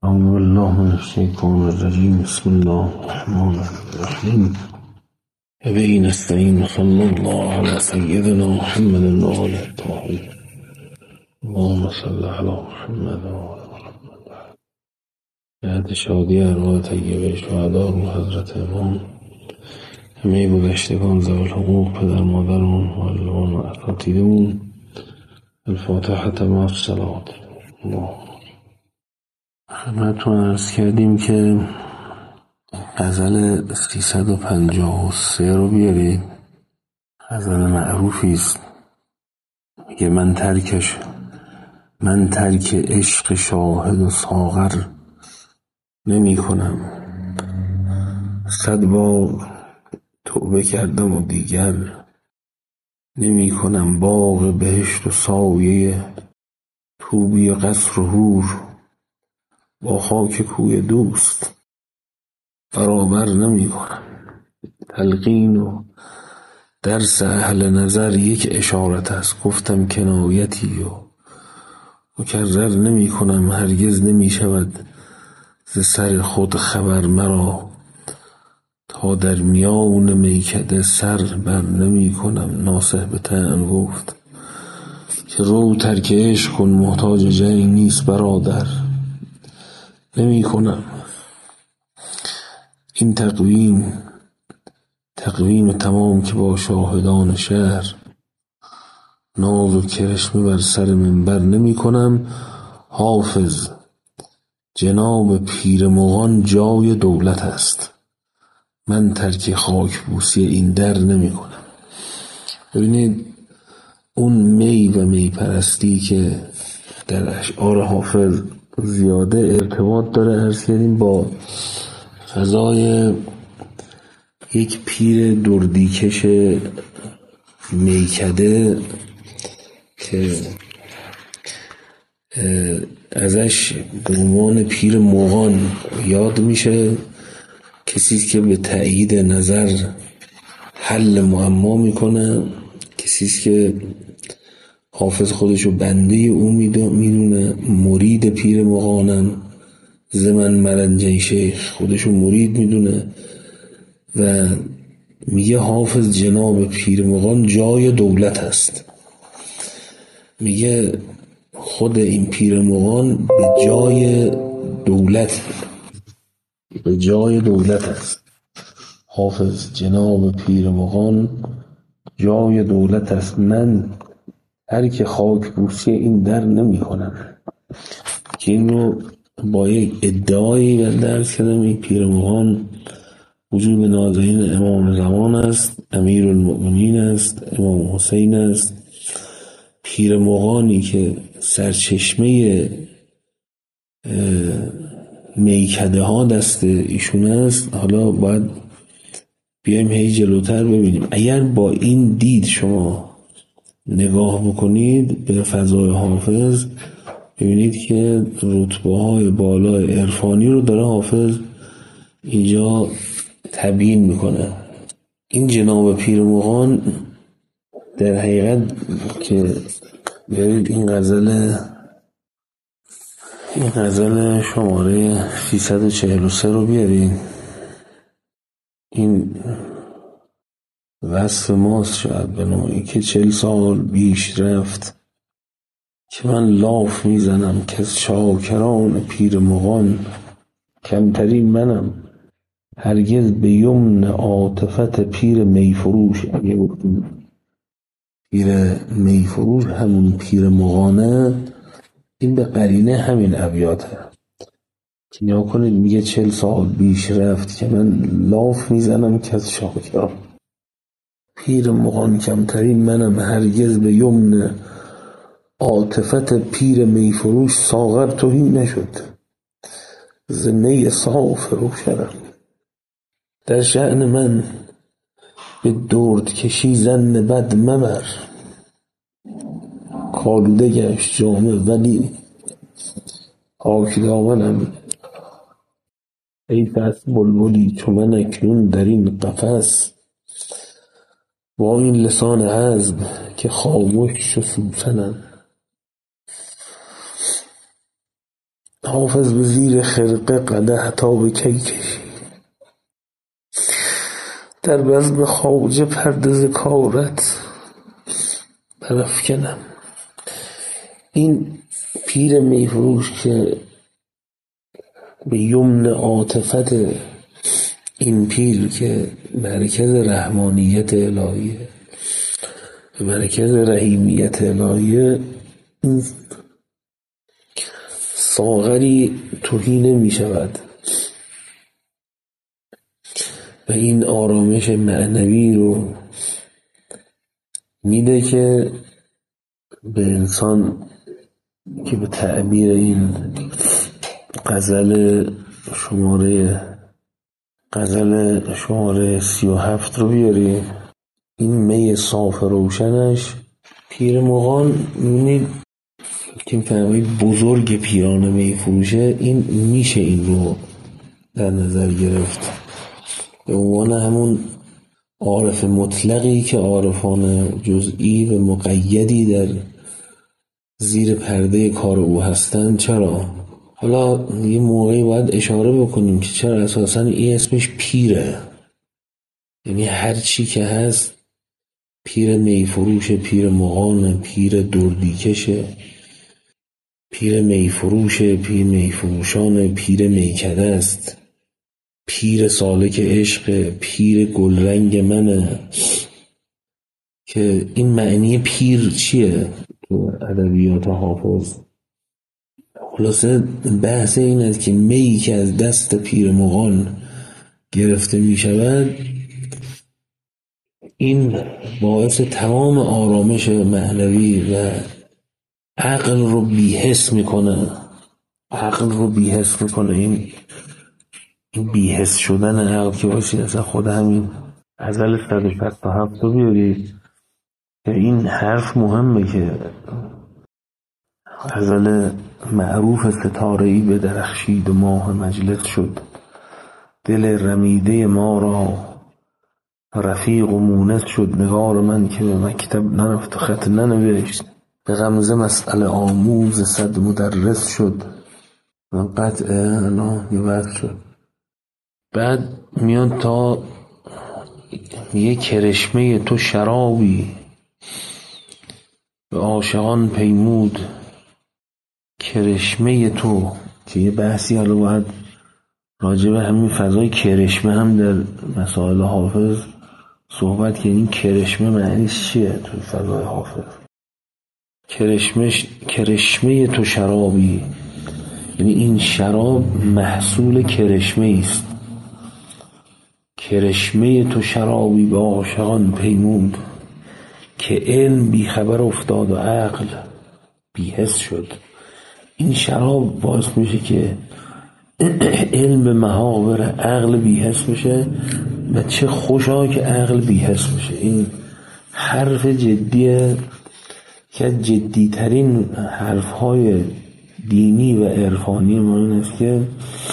أعوذ بالله من الشيطان الرجيم. بسم الله الرحمن الرحيم. وبه نستعين. صلى الله على سيدنا محمد وآله الطاهرين. اللهم صل على محمد وآل محمد. جهت شادی ارواح طیبه شهدا رو حضرت امام، همه گذشتگان ذوی الحقوق، پدر مادرمون، والدوان و اساتیدمون. الفاتحة مع الصلوات. الله خدمتتون عرض کردیم که غزل 353 رو بیارید. غزل معروفی است. میگه من ترک عشق شاهد و ساغر نمی کنم. 100 بار توبه کردم و دیگر نمی کنم. باغ بهشت و سایه طوبی و قصر و حور با خاک کوی دوست برابر نمی کنم. تلقین و درس اهل نظر یک اشارت است. گفتم کنایتی و مکرر نمی کنم. هرگز نمی شود ز سر خود خبر مرا، تا در میان میکده سر بر نمی کنم. ناصح به طعن گفت که رو ترک عشق کن، محتاج جنگ نیست برادر نمی کنم. این تقویم تمام که با شاهدان شهر، ناز و کرشمه بر سر منبر نمی کنم. حافظ جناب پیر مغان جای دولت است، من ترک خاک بوسی این در نمی کنم. ببینید اون می و می پرستی که در اشعار حافظ زیاده ارتباط داره، عرض کردیم، با فضای یک پیر دردیکش میکده که ازش به عنوان پیر مغان یاد میشه. کسی که به تأیید نظر حل معما میکنه، کسی که حافظ خودشو بنده او میدونه، مرید پیر مغانم. زمن مرنجی شیخ خودشو مرید میدونه و میگه حافظ جناب پیر مغان جای دولت است. میگه خود این پیر مغان به جای دولت است. حافظ جناب پیر مغان جای دولت است، من ترک خاک بوسی این در نمی کنم. که این رو با یک ادعایی درس کردم. این پیر مغان وجود نازنین امام زمان است، امیر المؤمنین است، امام حسین است. پیر مغانی که سرچشمه میکده ها دست ایشون است. حالا باید بیایم هی جلوتر ببینیم. اگر با این دید شما نگاه بکنید به فضای حافظ، ببینید که رتبه های بالای عرفانی رو داره حافظ اینجا تبیین میکنه. این جناب پیر مغان در حقیقت که برید این غزل شماره 343 رو بیارید. این وصف ماست شاید به نوعی که 40 سال بیش رفت که من لاف میزنم که از شاکران پیر مغان کمترین منم. هرگز به یمن عاطفت پیر میفروش، اگه گفتیم پیر میفروش همون پیر مغانه، این به قرینه همین ابیاته که نیا کنید. میگه 40 سال بیش رفت که من لاف میزنم که از شاکران پیر مغان کمترین منم. هرگز به یمن عاطفت پیر میفروش ساغر تهی نشد، ز می صاف روشنم. در شأن من به درد کشی ظن بد مبر، کالوده گشت جامه ولی پاک دامنم. حیف است بلبلی چو من اکنون در این قفس، با این لسان حزم که خاموش و سوسنم. حافظ به زیر خرقه قدح تا به کی کشی، در بزم خواجه پرده ز کارت برافکنم. این پیر میفروش که به یمن عاطفت این پیر که مرکز رحمانیت الهیه، به مرکز رحیمیت الهیه، این ساغری تهی نمی شود و این آرامش معنوی رو میده که به انسان که به تعبیر این غزل شماره 37 رو بیاری، این می صاف روشنش پیر مغان، میبینید که فهمید بزرگ پیران می فروشه، این میشه این رو در نظر گرفت به عنوان همون عارف مطلقی که عارفان جزئی و مقیدی در زیر پرده کار او هستند. چرا؟ حالا یه موقعی باید اشاره بکنیم که چرا اساساً این اسمش پیره، یعنی هر چی که هست، پیر میفروش، پیر مغان، پیر دردیکشه، پیر میفروش، پیر میفروشان، پیر میکده است، پیر سالک عشق، پیر گلرنگ منه. که این معنی پیر چیه تو ادبیات حافظ؟ خلاصه بحث این است که می که از دست پیر مغان گرفته می شود، این باعث تمام آرامش معنوی و عقل رو بی‌حس میکنه. این بی‌حس شدن عقل که باشید، اصلا خود همین غزل 167 رو بیارید که این حرف مهمه که غزل معروف ستاره‌ای به درخشید و ماه مجلس شد، دل رمیده ما را رفیق و مونس شد. نگار من که به مکتب نرفت و خط ننوشت، به غمزه مسئله آموز صد مدرس شد. من قطعه یه وقت شد. بعد میاد تا یه کرشمه تو شرابی به عاشقان پیمود. کرشمه تو که یه بحثی حالا باید راجع به همین فضای کرشمه هم در مسائل حافظ صحبت که این کرشمه معنیش چیه تو فضای حافظ. کرشمه تو شرابی، یعنی این شراب محصول کرشمه است. کرشمه تو شرابی به عاشقان پیمود، که علم بی خبر افتاد و عقل بی حس شد. این شراب باعث میشه که علم به محاور عقل بی حس بشه و چه خوشا که عقل بی حس بشه. این حرف جدیه که جدیترین حرفهای دینی و عرفانی ما این است که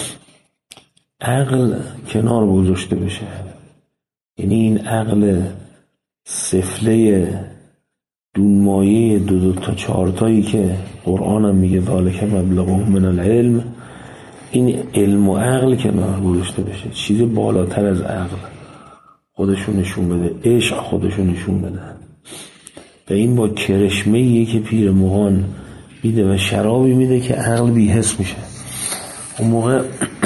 عقل کنار گذاشته بشه. یعنی این عقل سفله دونمایه دو تا چهارتایی که قرآن هم میگه ذالک مبلغهم من العلم، این علم و عقل کنار گذاشته بشه. چیز بالاتر از عقل خودشون نشون بده، عشق خودشون نشون بده. و این با کرشمه‌ایه که پیر مغان میده و شرابی میده که عقل بی‌حس میشه. اون موقع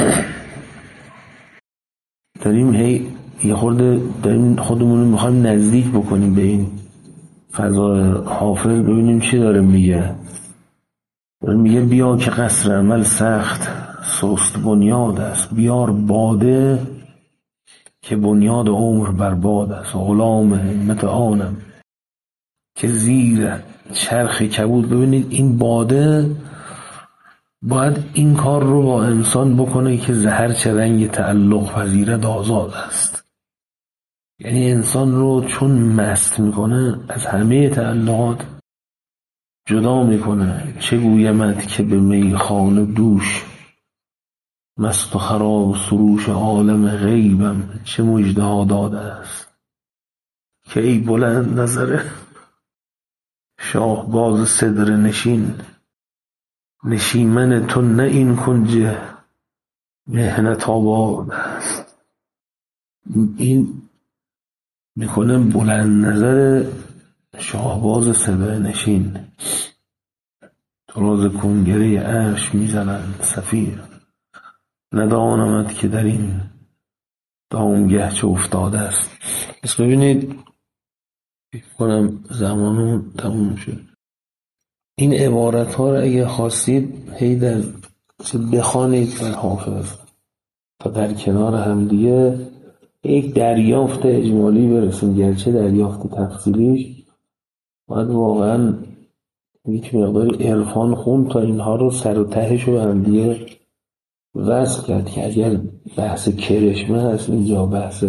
داریم یه خورده داریم خودمون رو میخوایم نزدیک بکنیم به این فضای حافظ، ببینیم چی داره میگه. میگه بیا که قصر عمل سخت سست بنیاد است، بیار باده که بنیاد عمر برباد است. غلام همت آنم که زیر چرخ کبود. ببینید این باده باید این کار رو با انسان بکنه که زهر چه رنگ تعلق پذیرد آزاد است. یعنی انسان رو چون مست میکنه از همه تعلقات جدا میکنه. چه گویمت که به میخانه دوش مست و خراب سروش عالم غیبم چه مژده ها داده است. که ای بلند نظر شاه باز صدر نشین، نشیمن تو نه این کنج محنت آباد است. این میکنه بلند نظر شاهباز سبع نشین. تو را ز کنگره عرش میزنند صفیر، ندانمت که در این دامگه چه افتاده است. پس ببینید، فکر کنم زمانمون تموم شد. این عبارت ها رو اگه خواستید هی بخوانید بر حافظ تا در کنار هم دیگه یک دریافت اجمالی برسیم، گرچه دریافت تفصیلیش باید واقعا یک مقدار عرفان خون تا اینها رو سر و تهش رو هم دیگه وصل کرد. که اگر بحث کرشمه هست اینجا، بحث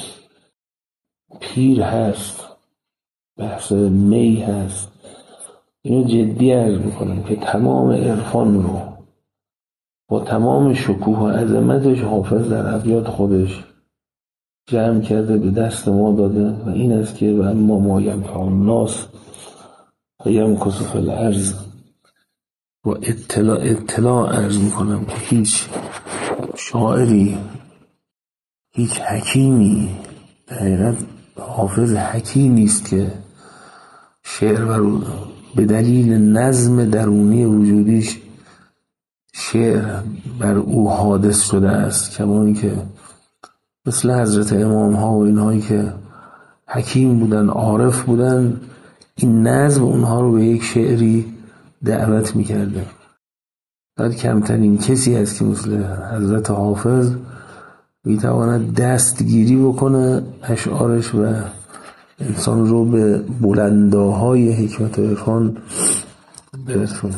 پیر هست، بحث می هست، اینو جدی عرض میکنم که تمام عرفان رو با تمام شکوه و عظمتش حافظ در ابیات خودش جمع کرده، به دست ما داده و این است که و اما ما ینفع الناس و یمکث فی الارض. و اطلاع عرض میکنم که هیچ شاعری، هیچ حکیمی، در حقیقت حافظ حکیمی است که شعر بر به دلیل نظم درونی وجودیش شعر بر او حادث شده است، کما اینکه مثل حضرت امام ها و اینهایی که حکیم بودن، عارف بودن، این نظم اونها رو به یک شعری دعوت میکرده. باید کمترین کسی هست که مثل حضرت حافظ میتواند دستگیری بکنه اشعارش و انسان رو به بلنداهای حکمت و عرفان برسونه.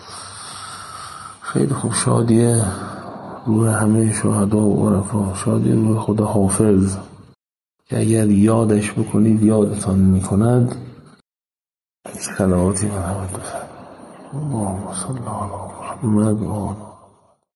خیلی خوب. شادی روح همه شهدا و عرفا، شادی روح خدا حافظ که اگر یادش بکنید یادتان میکند. صلواتی محمد بفرمایید. اللهم صل علی محمد و آل